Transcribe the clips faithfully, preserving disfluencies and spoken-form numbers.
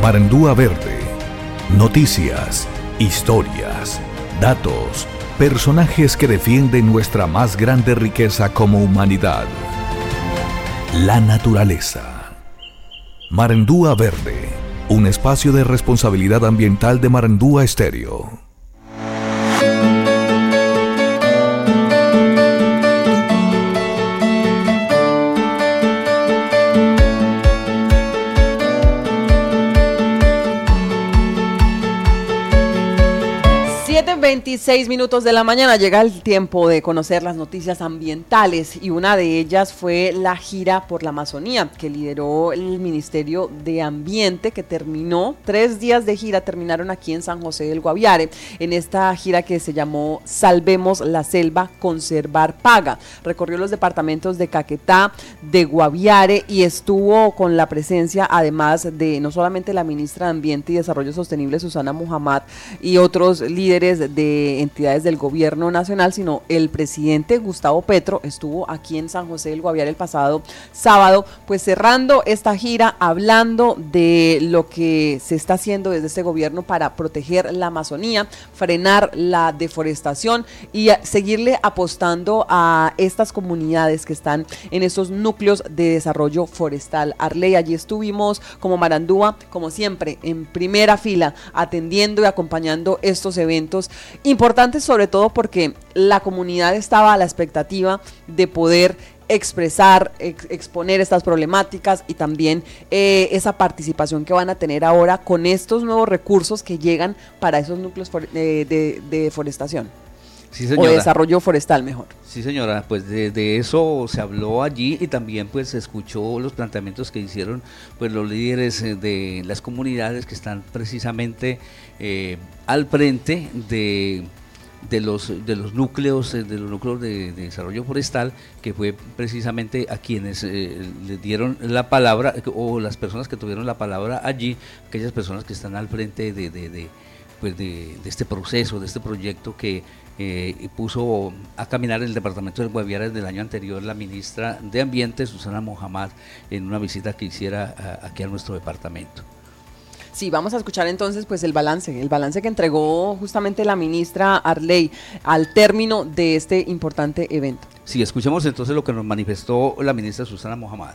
Marandúa Verde. Noticias, historias, datos, personajes que defienden nuestra más grande riqueza como humanidad, la naturaleza. Marandúa Verde, un espacio de responsabilidad ambiental de Marandúa Estéreo. veintiséis minutos de la mañana, llega el tiempo de conocer las noticias ambientales y una de ellas fue la gira por la Amazonía que lideró el Ministerio de Ambiente, que terminó, tres días de gira terminaron aquí en San José del Guaviare, en esta gira que se llamó Salvemos la Selva, Conservar Paga. Recorrió los departamentos de Caquetá, de Guaviare y estuvo con la presencia además de no solamente la ministra de Ambiente y Desarrollo Sostenible, Susana Muhammad, y otros líderes de entidades del gobierno nacional, sino el presidente Gustavo Petro estuvo aquí en San José del Guaviare el pasado sábado, pues cerrando esta gira, hablando de lo que se está haciendo desde este gobierno para proteger la Amazonía, frenar la deforestación y a seguirle apostando a estas comunidades que están en estos núcleos de desarrollo forestal. Arley, allí estuvimos como Marandúa, como siempre, en primera fila, atendiendo y acompañando estos eventos importantes, sobre todo porque la comunidad estaba a la expectativa de poder expresar, ex, exponer estas problemáticas y también eh, esa participación que van a tener ahora con estos nuevos recursos que llegan para esos núcleos for, eh, de, de deforestación. Sí, señora. O desarrollo forestal, mejor. Sí, señora, pues de, de eso se habló allí y también pues se escuchó los planteamientos que hicieron pues los líderes de las comunidades que están precisamente eh, al frente de, de, los, de los núcleos, de los núcleos de, de desarrollo forestal, que fue precisamente a quienes eh, les dieron la palabra, o las personas que tuvieron la palabra allí, aquellas personas que están al frente de, de, de, pues de, de este proceso, de este proyecto que Eh, puso a caminar el departamento del Guaviare desde el año anterior la ministra de Ambiente, Susana Muhammad, en una visita que hiciera a, aquí a nuestro departamento. Sí, vamos a escuchar entonces pues el balance, el balance que entregó justamente la ministra Arley al término de este importante evento. Sí, escuchemos entonces lo que nos manifestó la ministra Susana Muhammad.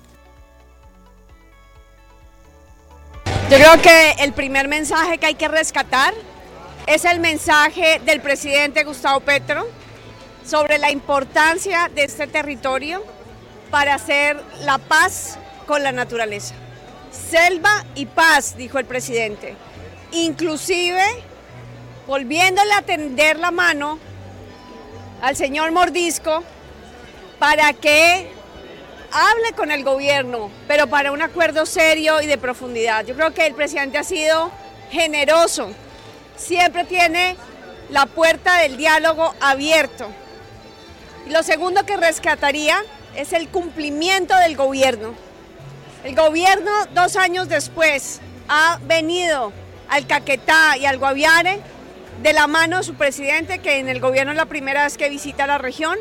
Yo creo que el primer mensaje que hay que rescatar es el mensaje del presidente Gustavo Petro sobre la importancia de este territorio para hacer la paz con la naturaleza. Selva y paz, dijo el presidente, inclusive volviéndole a tender la mano al señor Mordisco para que hable con el gobierno, pero para un acuerdo serio y de profundidad. Yo creo que el presidente ha sido generoso, siempre tiene la puerta del diálogo abierto. Y lo segundo que rescataría es el cumplimiento del gobierno. El gobierno, dos años después, ha venido al Caquetá y al Guaviare de la mano de su presidente, que en el gobierno es la primera vez que visita la región,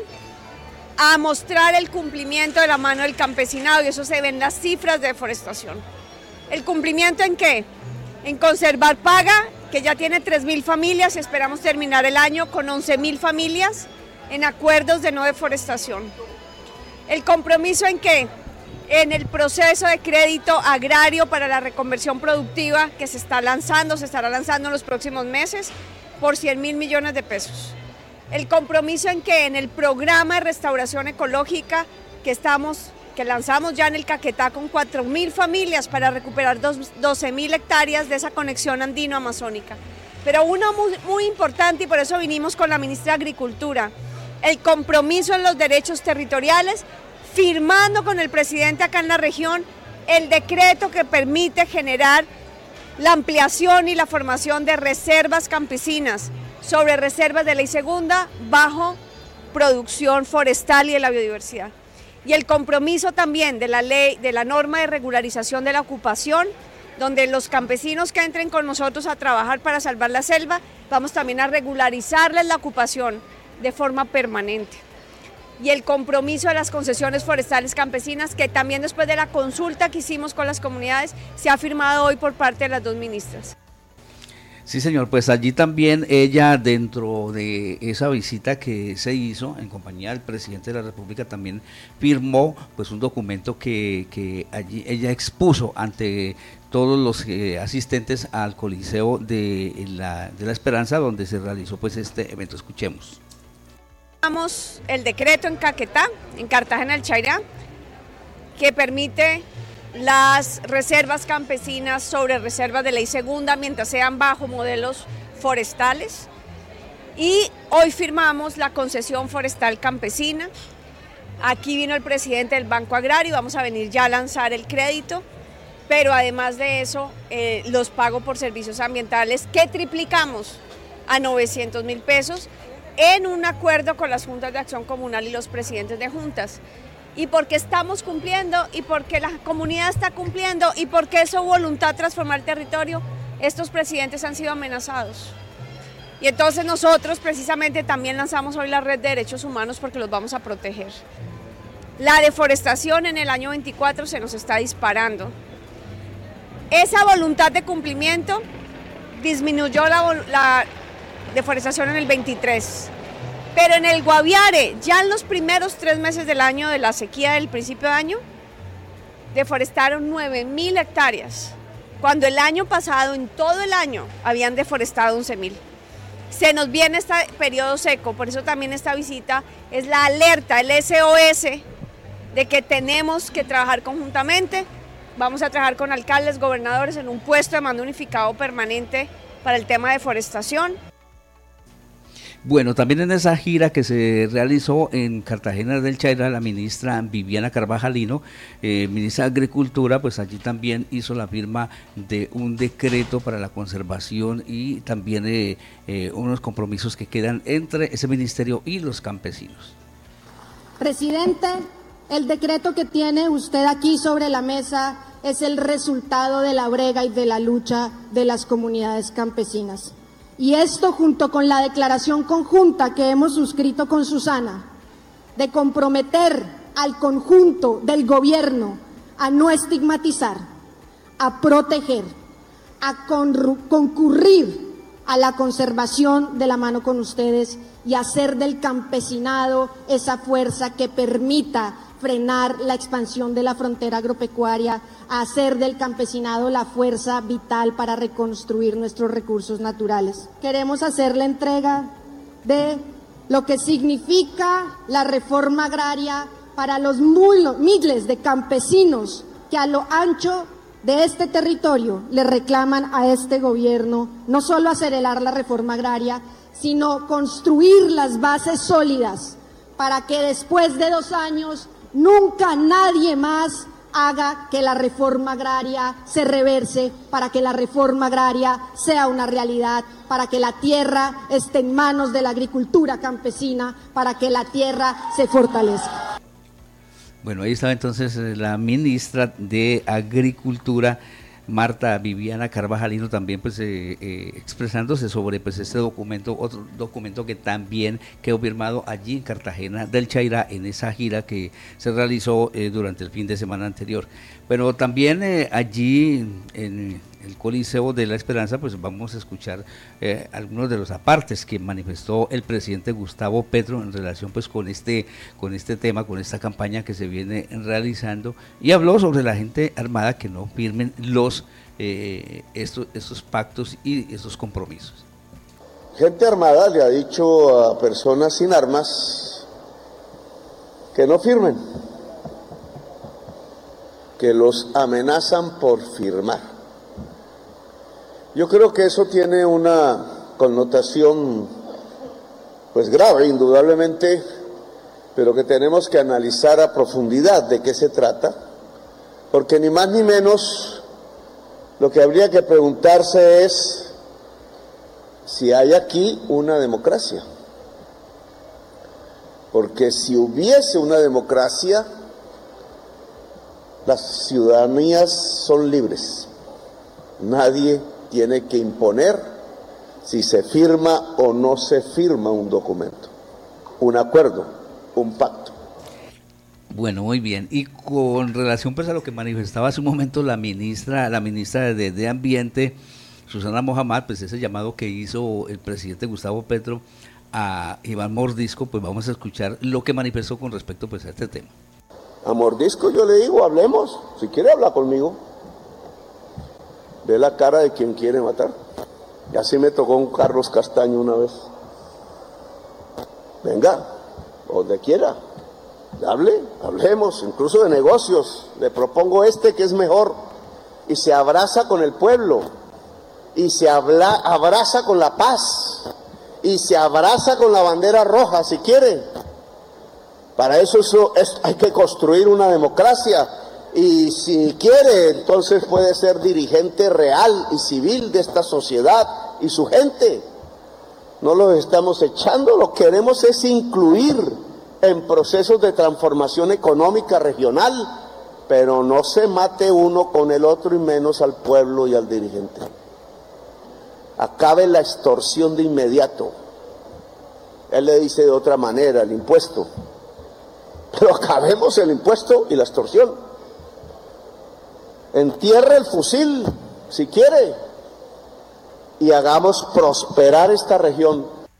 a mostrar el cumplimiento de la mano del campesinado, y eso se ve en las cifras de deforestación. ¿El cumplimiento en qué? En Conservar Paga, que ya tiene tres mil familias y esperamos terminar el año con once mil familias en acuerdos de no deforestación. ¿El compromiso en qué? En el proceso de crédito agrario para la reconversión productiva que se está lanzando, se estará lanzando en los próximos meses por cien mil millones de pesos. ¿El compromiso en qué? En el programa de restauración ecológica que estamos que lanzamos ya en el Caquetá con cuatro mil familias para recuperar doce mil hectáreas de esa conexión andino-amazónica. Pero uno muy, muy importante, y por eso vinimos con la ministra de Agricultura, el compromiso en los derechos territoriales, firmando con el presidente acá en la región el decreto que permite generar la ampliación y la formación de reservas campesinas sobre reservas de ley segunda bajo producción forestal y de la biodiversidad. Y el compromiso también de la ley, de la norma de regularización de la ocupación, donde los campesinos que entren con nosotros a trabajar para salvar la selva, vamos también a regularizarles la ocupación de forma permanente. y el compromiso de las concesiones forestales campesinas, que también después de la consulta que hicimos con las comunidades se ha firmado hoy por parte de las dos ministras. Sí, señor, pues allí también ella, dentro de esa visita que se hizo en compañía del presidente de la República, también firmó pues un documento que, que allí ella expuso ante todos los eh, asistentes al Coliseo de la, de la Esperanza, donde se realizó pues este evento. Escuchemos. El decreto en Caquetá, en Cartagena del Chairá, que permite las reservas campesinas sobre reservas de ley segunda mientras sean bajo modelos forestales, y hoy firmamos la concesión forestal campesina. Aquí vino el presidente del Banco Agrario, vamos a venir ya a lanzar el crédito, pero además de eso eh, los pagos por servicios ambientales que triplicamos a novecientos mil pesos en un acuerdo con las juntas de acción comunal y los presidentes de juntas, y porque estamos cumpliendo y porque la comunidad está cumpliendo y porque es su voluntad transformar el territorio, estos presidentes han sido amenazados. Y entonces nosotros precisamente también lanzamos hoy la red de derechos humanos porque los vamos a proteger. La deforestación en el año veinticuatro se nos está disparando. Esa voluntad de cumplimiento disminuyó la, la deforestación en el veintitrés, pero en el Guaviare, ya en los primeros tres meses del año de la sequía del principio de año, deforestaron nueve mil hectáreas, cuando el año pasado, en todo el año, habían deforestado once mil. Se nos viene este periodo seco, por eso también esta visita es la alerta, el S O S, de que tenemos que trabajar conjuntamente. Vamos a trabajar con alcaldes, gobernadores en un puesto de mando unificado permanente para el tema de deforestación. Bueno, también en esa gira que se realizó en Cartagena del Chairá, la ministra Viviana Carvajalino, eh, ministra de Agricultura, pues allí también hizo la firma de un decreto para la conservación y también eh, eh, unos compromisos que quedan entre ese ministerio y los campesinos. Presidente, el decreto que tiene usted aquí sobre la mesa es el resultado de la brega y de la lucha de las comunidades campesinas. Y esto, junto con la declaración conjunta que hemos suscrito con Susana, de comprometer al conjunto del gobierno a no estigmatizar, a proteger, a concurrir a la conservación de la mano con ustedes y hacer del campesinado esa fuerza que permita frenar la expansión de la frontera agropecuaria, a hacer del campesinado la fuerza vital para reconstruir nuestros recursos naturales. Queremos hacer la entrega de lo que significa la reforma agraria para los miles de campesinos que a lo ancho de este territorio le reclaman a este gobierno no solo acelerar la reforma agraria, sino construir las bases sólidas para que después de dos años nunca nadie más haga que la reforma agraria se reverse, para que la reforma agraria sea una realidad, para que la tierra esté en manos de la agricultura campesina, para que la tierra se fortalezca. Bueno, ahí estaba entonces la ministra de Agricultura, Marta Viviana Carvajalino, también pues eh, eh, expresándose sobre pues este documento, otro documento que también quedó firmado allí en Cartagena del Chairá en esa gira que se realizó eh, durante el fin de semana anterior. Pero también eh, allí en el Coliseo de la Esperanza pues vamos a escuchar eh, algunos de los apartes que manifestó el presidente Gustavo Petro en relación pues con este con este tema, con esta campaña que se viene realizando, y habló sobre la gente armada que no firmen los eh, estos, estos pactos y estos compromisos. Gente armada le ha dicho a personas sin armas que no firmen, que los amenazan por firmar. Yo creo que eso tiene una connotación pues grave, indudablemente, pero que tenemos que analizar a profundidad de qué se trata, porque ni más ni menos lo que habría que preguntarse es si hay aquí una democracia. Porque si hubiese una democracia, las ciudadanías son libres. Nadie tiene que imponer si se firma o no se firma un documento, un acuerdo, un pacto. Bueno, muy bien. Y con relación pues a lo que manifestaba hace un momento la ministra, la ministra de, de Ambiente, Susana Mohamed, pues ese llamado que hizo el presidente Gustavo Petro a Iván Mordisco, pues vamos a escuchar lo que manifestó con respecto pues a este tema. A Mordisco yo le digo, hablemos, si quiere hablar conmigo. Ve la cara de quien quiere matar. Y así me tocó un Carlos Castaño una vez. Venga, donde quiera. Hable, hablemos, incluso de negocios. Le propongo este que es mejor. Y se abraza con el pueblo. Y se habla, abraza con la paz. Y se abraza con la bandera roja, si quiere. Para eso, eso es, hay que construir una democracia. Y si quiere, entonces puede ser dirigente real y civil de esta sociedad y su gente. No los estamos echando, lo que queremos es incluir en procesos de transformación económica regional, pero no se mate uno con el otro y menos al pueblo y al dirigente. Acabe la extorsión de inmediato. Él le dice de otra manera, el impuesto. Pero acabemos el impuesto y la extorsión. Entierre el fusil, si quiere, y hagamos prosperar esta región.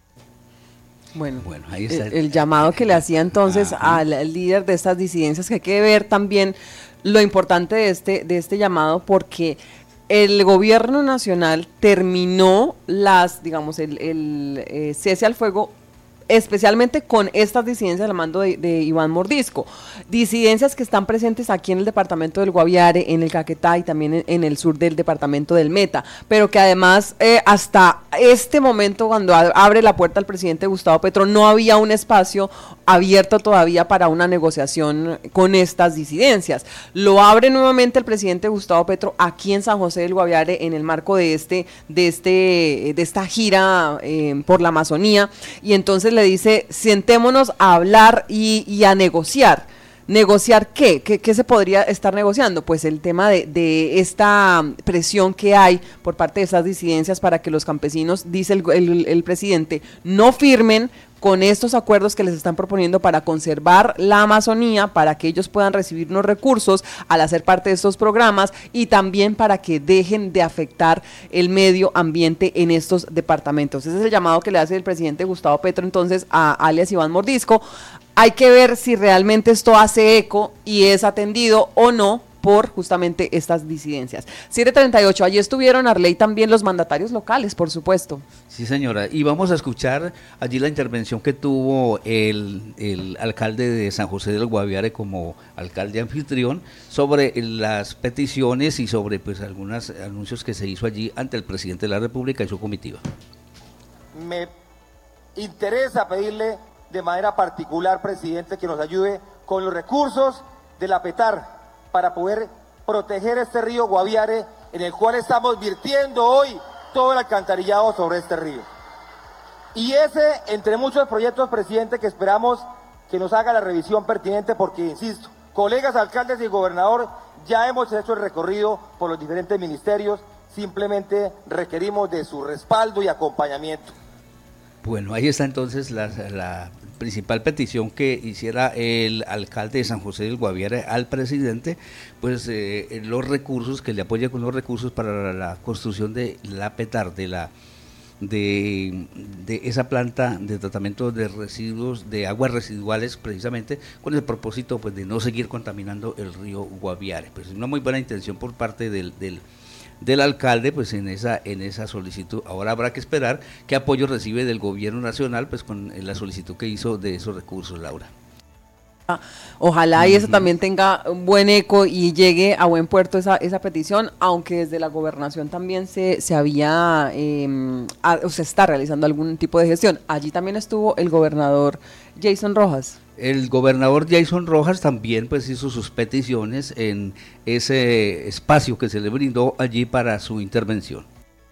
Bueno, bueno ahí está el, el llamado que le hacía entonces Ajá. al líder de estas disidencias, que hay que ver también lo importante de este, de este llamado, porque el gobierno nacional terminó las, digamos, el, el eh, cese al fuego, especialmente con estas disidencias al mando de, de Iván Mordisco, disidencias que están presentes aquí en el departamento del Guaviare, en el Caquetá y también en, en el sur del departamento del Meta, pero que además eh, hasta este momento, cuando a, abre la puerta el presidente Gustavo Petro, no había un espacio abierto todavía para una negociación con estas disidencias. Lo abre nuevamente el presidente Gustavo Petro aquí en San José del Guaviare en el marco de este, de este, de esta gira eh, por la Amazonía, y entonces le dice, sentémonos a hablar y, y a negociar. ¿Negociar qué? qué? ¿Qué se podría estar negociando? Pues el tema de, de esta presión que hay por parte de esas disidencias para que los campesinos, dice el, el, el presidente, no firmen con estos acuerdos que les están proponiendo para conservar la Amazonía, para que ellos puedan recibir unos recursos al hacer parte de estos programas y también para que dejen de afectar el medio ambiente en estos departamentos. Ese es el llamado que le hace el presidente Gustavo Petro entonces a alias Iván Mordisco. Hay que ver si realmente esto hace eco y es atendido o no por justamente estas disidencias. siete treinta y ocho, allí estuvieron, Arley, también los mandatarios locales, por supuesto. Sí, señora, y vamos a escuchar allí la intervención que tuvo el, el alcalde de San José del Guaviare como alcalde anfitrión sobre las peticiones y sobre pues algunos anuncios que se hizo allí ante el presidente de la República y su comitiva. Me interesa pedirle de manera particular, presidente, que nos ayude con los recursos de la PETAR para poder proteger este río Guaviare, en el cual estamos virtiendo hoy todo el alcantarillado sobre este río. Y ese, entre muchos proyectos, presidente, que esperamos que nos haga la revisión pertinente, porque, insisto, colegas alcaldes y gobernador, ya hemos hecho el recorrido por los diferentes ministerios, simplemente requerimos de su respaldo y acompañamiento. Bueno, ahí está entonces la, la principal petición que hiciera el alcalde de San José del Guaviare al presidente, pues eh, los recursos, que le apoye con los recursos para la construcción de la PETAR, de la de, de esa planta de tratamiento de residuos, de aguas residuales, precisamente con el propósito pues de no seguir contaminando el río Guaviare. Pues una muy buena intención por parte del, del del alcalde pues en esa en esa solicitud. Ahora habrá que esperar qué apoyo recibe del gobierno nacional pues con la solicitud que hizo de esos recursos, Laura. Ojalá y eso también tenga un buen eco y llegue a buen puerto esa, esa petición, aunque desde la gobernación también se, se había, eh, a, o se está realizando algún tipo de gestión. Allí también estuvo el gobernador Jason Rojas. El gobernador Jason Rojas también pues hizo sus peticiones en ese espacio que se le brindó allí para su intervención.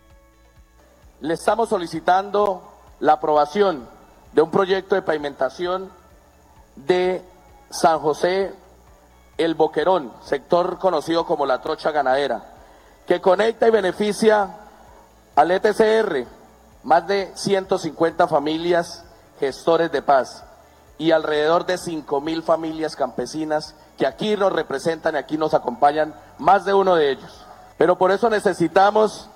Le estamos solicitando la aprobación de un proyecto de pavimentación de San José El Boquerón, sector conocido como La Trocha Ganadera, que conecta y beneficia al E T C R, más de ciento cincuenta familias gestores de paz, y alrededor de cinco mil familias campesinas que aquí nos representan y aquí nos acompañan, más de uno de ellos. Pero por eso necesitamos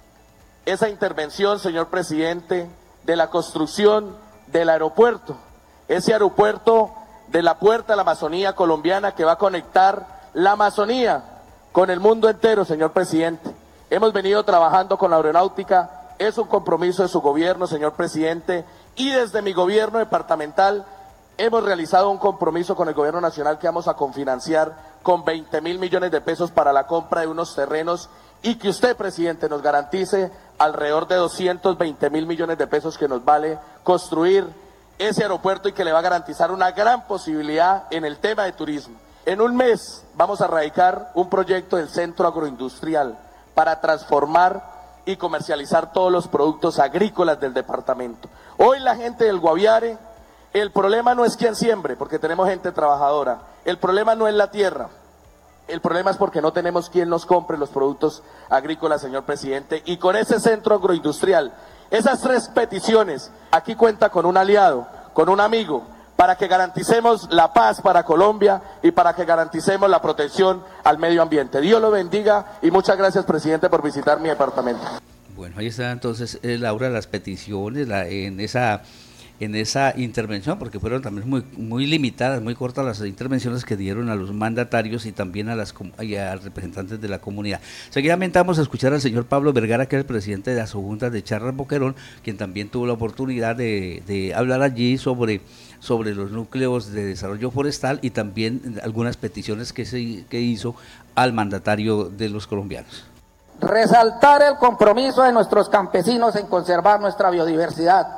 esa intervención, señor presidente, de la construcción del aeropuerto, ese aeropuerto de la Puerta a la Amazonía colombiana que va a conectar la Amazonía con el mundo entero, señor presidente. Hemos venido trabajando con la aeronáutica, es un compromiso de su gobierno, señor presidente, y desde mi gobierno departamental hemos realizado un compromiso con el gobierno nacional que vamos a confinanciar con veinte mil millones de pesos para la compra de unos terrenos y que usted, presidente, nos garantice alrededor de doscientos veinte mil millones de pesos que nos vale construir ese aeropuerto y que le va a garantizar una gran posibilidad en el tema de turismo. En un mes vamos a radicar un proyecto del centro agroindustrial para transformar y comercializar todos los productos agrícolas del departamento. Hoy la gente del Guaviare, el problema no es quién siembre, porque tenemos gente trabajadora. El problema no es la tierra. El problema es porque no tenemos quien nos compre los productos agrícolas, señor presidente. Y con ese centro agroindustrial, esas tres peticiones, aquí cuenta con un aliado, con un amigo, para que garanticemos la paz para Colombia y para que garanticemos la protección al medio ambiente. Dios lo bendiga y muchas gracias, presidente, por visitar mi departamento. Bueno, ahí está entonces, eh, Laura, las peticiones la, en esa... en esa intervención, porque fueron también muy muy limitadas, muy cortas las intervenciones que dieron a los mandatarios y también a las y a representantes de la comunidad. Seguidamente vamos a escuchar al señor Pablo Vergara, que es el presidente de la subjunta de Charras Boquerón, quien también tuvo la oportunidad de, de hablar allí sobre, sobre los núcleos de desarrollo forestal y también algunas peticiones que, se, que hizo al mandatario de los colombianos. Resaltar el compromiso de nuestros campesinos en conservar nuestra biodiversidad.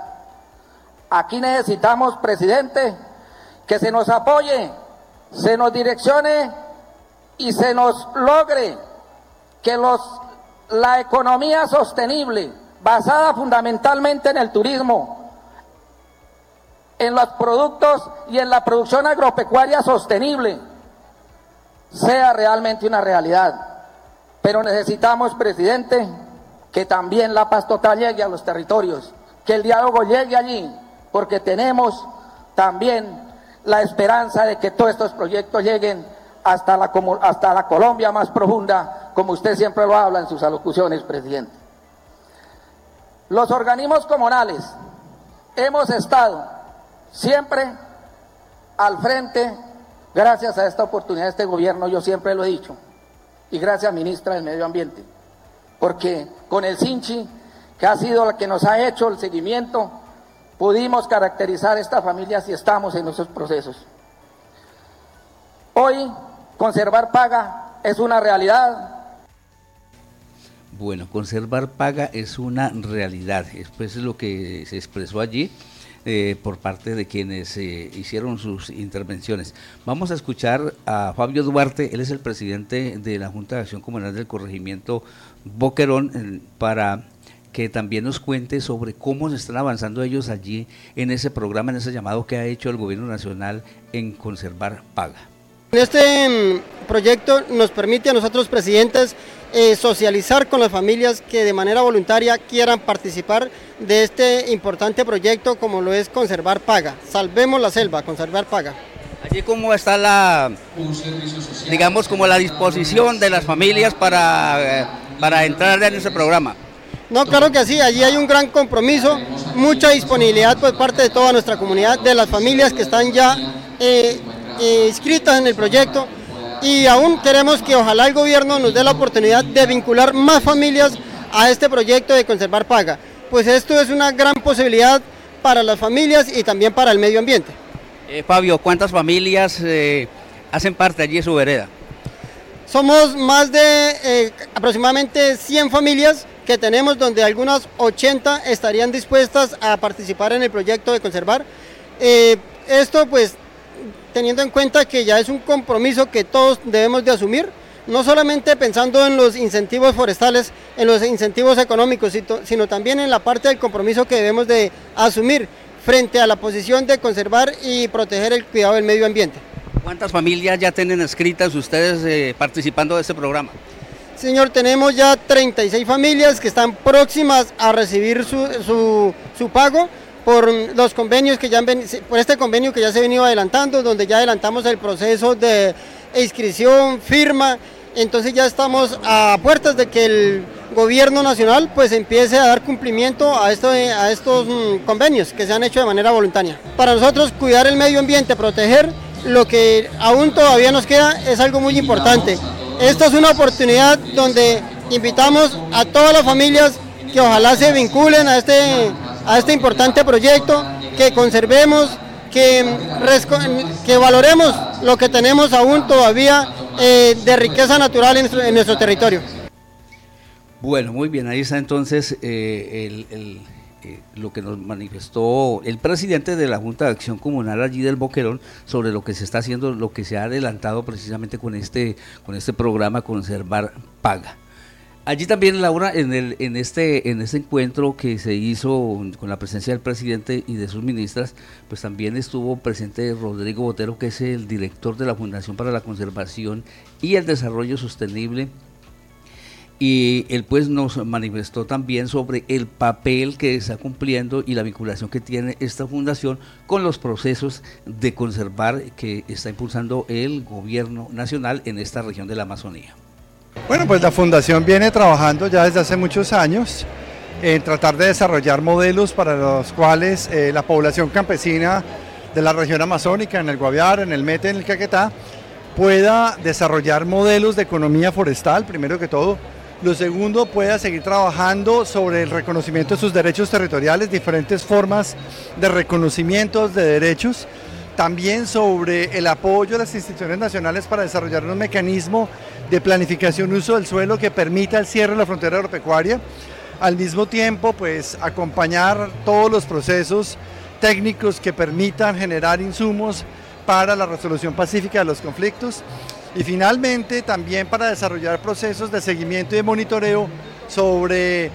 Aquí necesitamos, presidente, que se nos apoye, se nos direccione y se nos logre que los, la economía sostenible, basada fundamentalmente en el turismo, en los productos y en la producción agropecuaria sostenible, sea realmente una realidad. Pero necesitamos, presidente, que también la paz total llegue a los territorios, que el diálogo llegue allí, porque tenemos también la esperanza de que todos estos proyectos lleguen hasta la, hasta la Colombia más profunda, como usted siempre lo habla en sus alocuciones, presidente. Los organismos comunales hemos estado siempre al frente, gracias a esta oportunidad de este gobierno, yo siempre lo he dicho, y gracias, ministra del Medio Ambiente, porque con el Sinchi, que ha sido la que nos ha hecho el seguimiento, pudimos caracterizar estas familias y estamos en esos procesos. Hoy, conservar paga es una realidad. Bueno, conservar paga es una realidad. Después es lo que se expresó allí eh, por parte de quienes eh, hicieron sus intervenciones. Vamos a escuchar a Fabio Duarte, él es el presidente de la Junta de Acción Comunal del Corregimiento Boquerón, eh, para que también nos cuente sobre cómo se están avanzando ellos allí en ese programa, en ese llamado que ha hecho el gobierno nacional en conservar paga. Este proyecto nos permite a nosotros, presidentes, eh, socializar con las familias que de manera voluntaria quieran participar de este importante proyecto como lo es conservar paga. Salvemos la selva, conservar paga. Allí cómo está la, digamos, como la disposición de las familias para, eh, para entrar en ese programa. No, claro que sí, allí hay un gran compromiso, mucha disponibilidad por parte de toda nuestra comunidad, de las familias que están ya eh, eh, inscritas en el proyecto, y aún queremos que ojalá el gobierno nos dé la oportunidad de vincular más familias a este proyecto de conservar paga, pues esto es una gran posibilidad para las familias y también para el medio ambiente. Eh, Fabio, ¿cuántas familias eh, hacen parte allí de su vereda? Somos más de eh, aproximadamente cien familias que tenemos, donde algunas ochenta estarían dispuestas a participar en el proyecto de conservar. Eh, esto pues teniendo en cuenta que ya es un compromiso que todos debemos de asumir, no solamente pensando en los incentivos forestales, en los incentivos económicos, sino también en la parte del compromiso que debemos de asumir frente a la posición de conservar y proteger el cuidado del medio ambiente. ¿Cuántas familias ya tienen escritas ustedes eh, participando de este programa? Señor, tenemos ya treinta y seis familias que están próximas a recibir su, su, su pago, por los convenios que ya han venido, por este convenio que ya se ha venido adelantando, donde ya adelantamos el proceso de inscripción, firma, entonces ya estamos a puertas de que el gobierno nacional pues empiece a dar cumplimiento a, esto, a estos mm, convenios que se han hecho de manera voluntaria. Para nosotros cuidar el medio ambiente, proteger lo que aún todavía nos queda es algo muy importante. Esta es una oportunidad donde invitamos a todas las familias que ojalá se vinculen a este, a este importante proyecto, que conservemos, que, que valoremos lo que tenemos aún todavía eh, de riqueza natural en nuestro, en nuestro territorio. Bueno, muy bien, ahí está entonces eh, el, el, eh, lo que nos manifestó el presidente de la Junta de Acción Comunal allí del Boquerón sobre lo que se está haciendo, lo que se ha adelantado precisamente con este, con este programa Conservar Paga. Allí también, Laura, en, el, en, este, en este encuentro que se hizo con la presencia del presidente y de sus ministras, pues también estuvo presente Rodrigo Botero, que es el director de la Fundación para la Conservación y el Desarrollo Sostenible, y él pues nos manifestó también sobre el papel que está cumpliendo y la vinculación que tiene esta fundación con los procesos de conservar que está impulsando el gobierno nacional en esta región de la Amazonía. Bueno, pues la fundación viene trabajando ya desde hace muchos años en tratar de desarrollar modelos para los cuales eh, la población campesina de la región amazónica, en el Guaviare, en el Meta, en el Caquetá, pueda desarrollar modelos de economía forestal, primero que todo. Lo segundo, pueda seguir trabajando sobre el reconocimiento de sus derechos territoriales, diferentes formas de reconocimientos de derechos. También sobre el apoyo a las instituciones nacionales para desarrollar un mecanismo de planificación y uso del suelo que permita el cierre de la frontera agropecuaria. Al mismo tiempo, pues acompañar todos los procesos técnicos que permitan generar insumos para la resolución pacífica de los conflictos. Y finalmente también para desarrollar procesos de seguimiento y de monitoreo sobre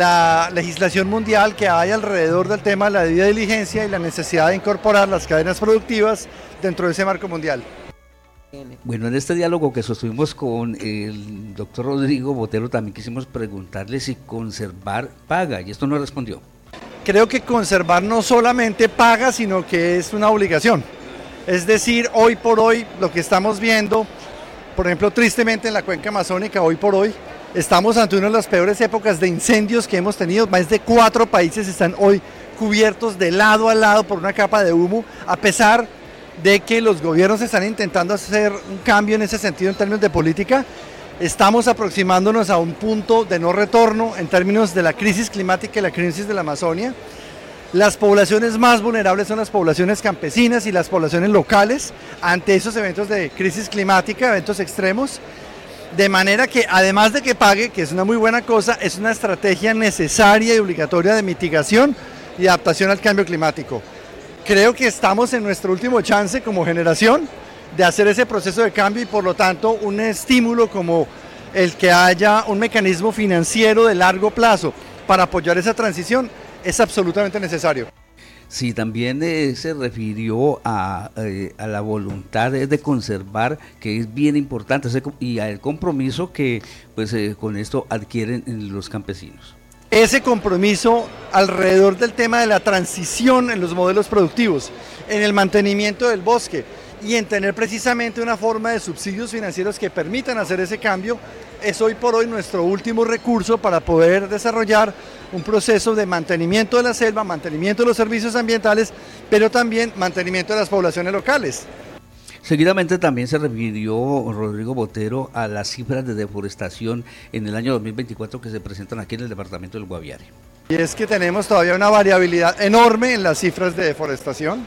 la legislación mundial que hay alrededor del tema de la debida diligencia y la necesidad de incorporar las cadenas productivas dentro de ese marco mundial. Bueno, en este diálogo que sostuvimos con el doctor Rodrigo Botero también quisimos preguntarle si conservar paga, y esto no respondió. Creo que conservar no solamente paga, sino que es una obligación. Es decir, hoy por hoy lo que estamos viendo, por ejemplo, tristemente en la cuenca amazónica, hoy por hoy, estamos ante una de las peores épocas de incendios que hemos tenido. Más de cuatro países están hoy cubiertos de lado a lado por una capa de humo, a pesar de que los gobiernos están intentando hacer un cambio en ese sentido en términos de política. Estamos aproximándonos a un punto de no retorno en términos de la crisis climática y la crisis de la Amazonia. Las poblaciones más vulnerables son las poblaciones campesinas y las poblaciones locales ante esos eventos de crisis climática, eventos extremos, de manera que además de que pague, que es una muy buena cosa, es una estrategia necesaria y obligatoria de mitigación y adaptación al cambio climático. Creo que estamos en nuestro último chance como generación de hacer ese proceso de cambio y por lo tanto un estímulo como el que haya un mecanismo financiero de largo plazo para apoyar esa transición es absolutamente necesario. Sí, también eh, se refirió a, eh, a la voluntad de, de conservar, que es bien importante, ese, y al compromiso que pues eh, con esto adquieren los campesinos. Ese compromiso alrededor del tema de la transición en los modelos productivos, en el mantenimiento del bosque y en tener precisamente una forma de subsidios financieros que permitan hacer ese cambio, es hoy por hoy nuestro último recurso para poder desarrollar un proceso de mantenimiento de la selva, mantenimiento de los servicios ambientales, pero también mantenimiento de las poblaciones locales. Seguidamente también se refirió Rodrigo Botero a las cifras de deforestación en el año dos mil veinticuatro que se presentan aquí en el departamento del Guaviare. Y es que tenemos todavía una variabilidad enorme en las cifras de deforestación.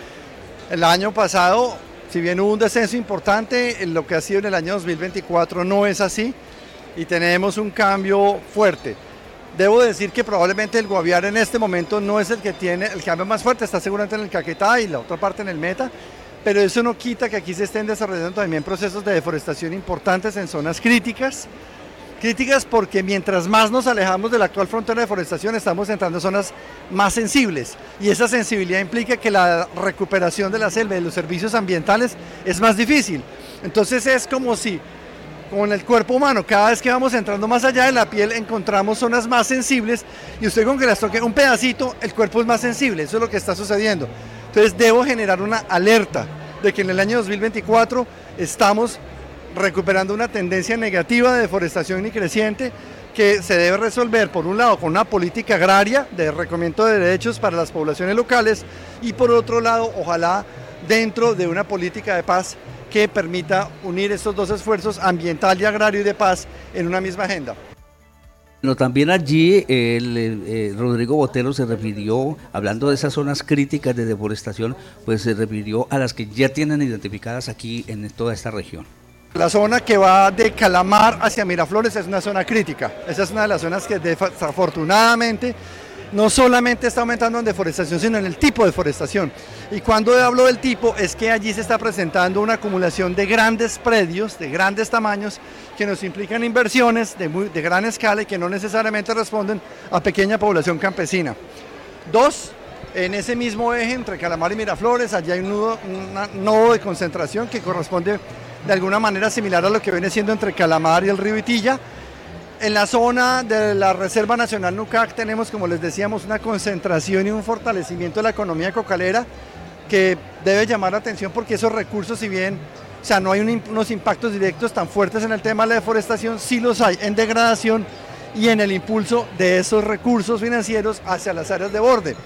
El año pasado, si bien hubo un descenso importante, en lo que ha sido en el año dos mil veinticuatro no es así y tenemos un cambio fuerte. Debo decir que probablemente el Guaviare en este momento no es el que tiene el cambio más fuerte, está seguramente en el Caquetá y la otra parte en el Meta, pero eso no quita que aquí se estén desarrollando también procesos de deforestación importantes en zonas críticas, críticas porque mientras más nos alejamos de la actual frontera de deforestación estamos entrando en zonas más sensibles y esa sensibilidad implica que la recuperación de la selva y de los servicios ambientales es más difícil. Entonces es como si con el cuerpo humano. Cada vez que vamos entrando más allá de la piel encontramos zonas más sensibles y usted con que las toque un pedacito, el cuerpo es más sensible, eso es lo que está sucediendo. Entonces debo generar una alerta de que en el año dos mil veinticuatro estamos recuperando una tendencia negativa de deforestación y creciente que se debe resolver por un lado con una política agraria de reconocimiento de derechos para las poblaciones locales y por otro lado ojalá dentro de una política de paz que permita unir estos dos esfuerzos ambiental y agrario y de paz en una misma agenda. Bueno, también allí el, el, el Rodrigo Botero se refirió, hablando de esas zonas críticas de deforestación, pues se refirió a las que ya tienen identificadas aquí en toda esta región. La zona que va de Calamar hacia Miraflores es una zona crítica, esa es una de las zonas que desafortunadamente no solamente está aumentando en deforestación, sino en el tipo de deforestación. Y cuando hablo del tipo, es que allí se está presentando una acumulación de grandes predios, de grandes tamaños, que nos implican inversiones de, muy, de gran escala y que no necesariamente responden a pequeña población campesina. Dos, en ese mismo eje entre Calamar y Miraflores, allí hay un nudo, un nodo de concentración que corresponde de alguna manera similar a lo que viene siendo entre Calamar y el río Itilla. En la zona de la Reserva Nacional Nucac tenemos, como les decíamos, una concentración y un fortalecimiento de la economía cocalera que debe llamar la atención porque esos recursos, si bien, o sea, no hay un, unos impactos directos tan fuertes en el tema de la deforestación, sí los hay en degradación y en el impulso de esos recursos financieros hacia las áreas de borde.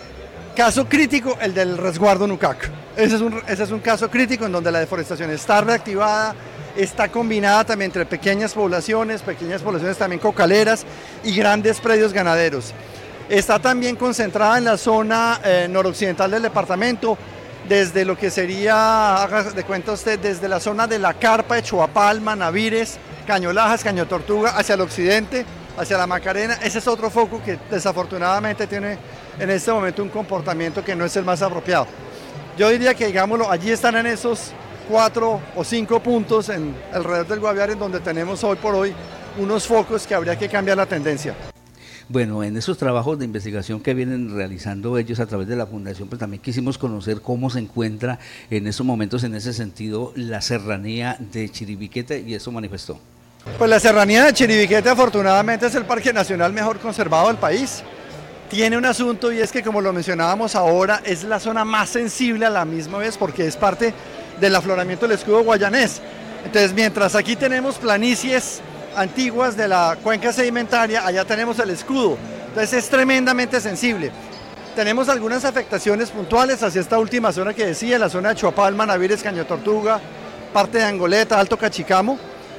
Caso crítico, el del resguardo Nucac. Ese es un, ese es un caso crítico en donde la deforestación está reactivada, está combinada también entre pequeñas poblaciones, pequeñas poblaciones también cocaleras y grandes predios ganaderos. Está también concentrada en la zona eh, noroccidental del departamento, desde lo que sería, haga de cuenta usted, desde la zona de La Carpa, de Chuapalma, Navires, Cañolajas, Caño Tortuga, hacia el occidente, hacia la Macarena. Ese es otro foco que desafortunadamente tiene en este momento un comportamiento que no es el más apropiado. Yo diría que, digámoslo, allí están en esos cuatro o cinco puntos en alrededor del Guaviare en donde tenemos hoy por hoy unos focos que habría que cambiar la tendencia. Bueno, en esos trabajos de investigación que vienen realizando ellos a través de la Fundación, pues también quisimos conocer cómo se encuentra en estos momentos, en ese sentido, la serranía de Chiribiquete, y eso manifestó. Pues la serranía de Chiribiquete afortunadamente es el parque nacional mejor conservado del país. Tiene un asunto y es que, como lo mencionábamos ahora, es la zona más sensible a la misma vez porque es parte del afloramiento del escudo guayanés. Entonces, mientras aquí tenemos planicies antiguas de la cuenca sedimentaria, allá tenemos el escudo. Entonces es tremendamente sensible. Tenemos algunas afectaciones puntuales hacia esta última zona que decía, la zona de Chuapalma, Navires, Caño Tortuga, parte de Angoleta, Alto Cachicamo,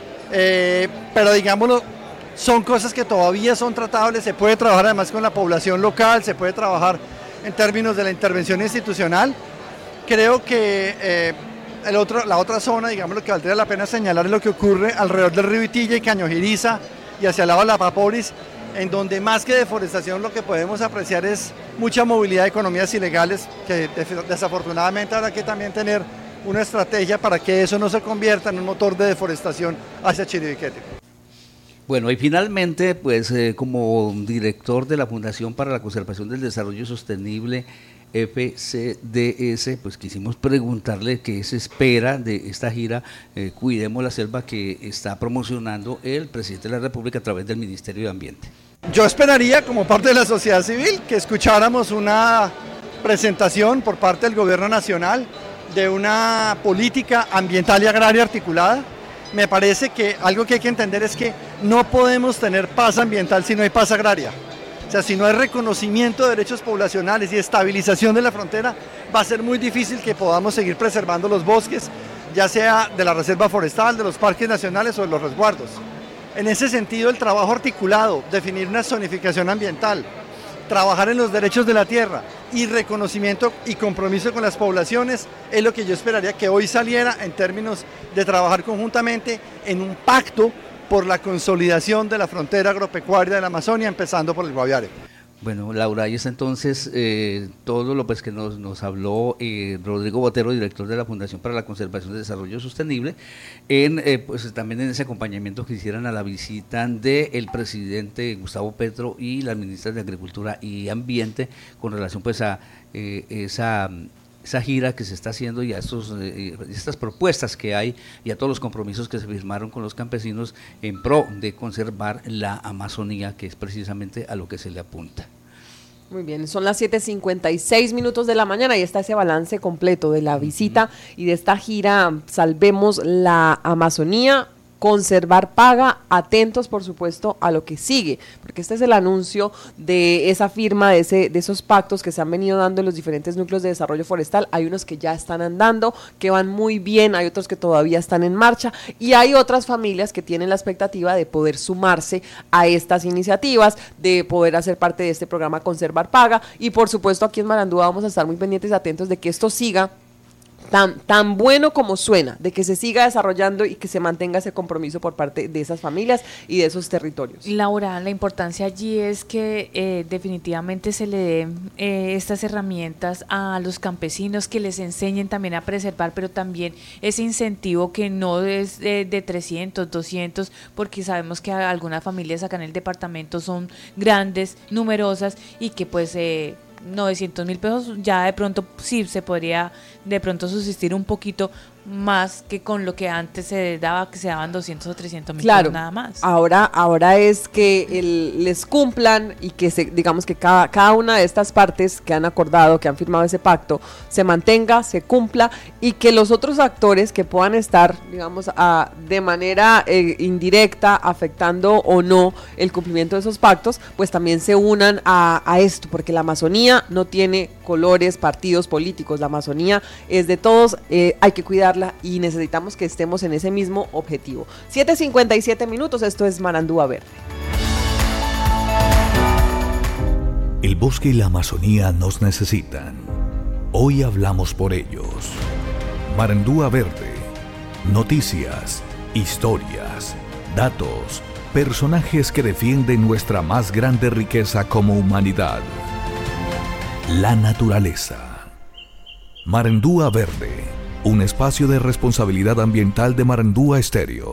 eh, pero digámoslo, son cosas que todavía son tratables, se puede trabajar además con la población local, se puede trabajar en términos de la intervención institucional. Creo que eh, el otro, la otra zona, digamos, lo que valdría la pena señalar es lo que ocurre alrededor del río Itilla y Cañojiriza y hacia el lado de la Paporis, en donde más que deforestación lo que podemos apreciar es mucha movilidad de economías ilegales, que desafortunadamente habrá que también tener una estrategia para que eso no se convierta en un motor de deforestación hacia Chiribiquete. Bueno, y finalmente, pues eh, como director de la Fundación para la Conservación del Desarrollo Sostenible, F C D S, pues quisimos preguntarle qué se espera de esta gira eh, Cuidemos la Selva que está promocionando el presidente de la República a través del Ministerio de Ambiente. Yo esperaría, como parte de la sociedad civil, que escucháramos una presentación por parte del Gobierno Nacional de una política ambiental y agraria articulada. Me parece que algo que hay que entender es que no podemos tener paz ambiental si no hay paz agraria. O sea, si no hay reconocimiento de derechos poblacionales y estabilización de la frontera, va a ser muy difícil que podamos seguir preservando los bosques, ya sea de la reserva forestal, de los parques nacionales o de los resguardos. En ese sentido, el trabajo articulado, definir una zonificación ambiental, trabajar en los derechos de la tierra y reconocimiento y compromiso con las poblaciones es lo que yo esperaría que hoy saliera en términos de trabajar conjuntamente en un pacto por la consolidación de la frontera agropecuaria de la Amazonia, empezando por el Guaviare. Bueno, Laura, ahí está entonces eh, todo lo pues, que nos, nos habló eh, Rodrigo Botero, director de la Fundación para la Conservación y Desarrollo Sostenible, en, eh, pues, también en ese acompañamiento que hicieran a la visita del presidente Gustavo Petro y las ministras de Agricultura y Ambiente con relación pues, a eh, esa esa gira que se está haciendo y a estos, eh, estas propuestas que hay y a todos los compromisos que se firmaron con los campesinos en pro de conservar la Amazonía, que es precisamente a lo que se le apunta. Muy bien, son las siete cincuenta y seis minutos de la mañana y está ese balance completo de la visita uh-huh. y de esta gira Salvemos la Amazonía. Conservar paga, atentos por supuesto a lo que sigue, porque este es el anuncio de esa firma, de, ese, de esos pactos que se han venido dando en los diferentes núcleos de desarrollo forestal. Hay unos que ya están andando, que van muy bien, hay otros que todavía están en marcha y hay otras familias que tienen la expectativa de poder sumarse a estas iniciativas, de poder hacer parte de este programa Conservar Paga y por supuesto aquí en Marandúa vamos a estar muy pendientes y atentos de que esto siga Tan, tan bueno como suena, de que se siga desarrollando y que se mantenga ese compromiso por parte de esas familias y de esos territorios. Laura, la importancia allí es que eh, definitivamente se le den eh, estas herramientas a los campesinos, que les enseñen también a preservar, pero también ese incentivo que no es de, de trescientos, doscientos, porque sabemos que algunas familias acá en el departamento son grandes, numerosas y que pues... Eh, novecientos mil pesos ya de pronto sí se podría de pronto subsistir un poquito más que con lo que antes se daba, que se daban doscientos o trescientos mil claro, pesos nada más. Ahora, ahora es que el, les cumplan y que se, digamos que cada, cada una de estas partes que han acordado, que han firmado ese pacto, se mantenga, se cumpla y que los otros actores que puedan estar, digamos, a, de manera eh, indirecta afectando o no el cumplimiento de esos pactos, pues también se unan a, a esto, porque la Amazonía no tiene colores, partidos políticos, la Amazonía es de todos, eh, hay que cuidarla y necesitamos que estemos en ese mismo objetivo. siete cincuenta y siete minutos, esto es Marandúa Verde. El bosque y la Amazonía nos necesitan. Hoy hablamos por ellos. Marandúa Verde. Noticias, historias, datos, personajes que defienden nuestra más grande riqueza como humanidad. La naturaleza. Marandúa Verde. Un espacio de responsabilidad ambiental de Marandúa Estéreo.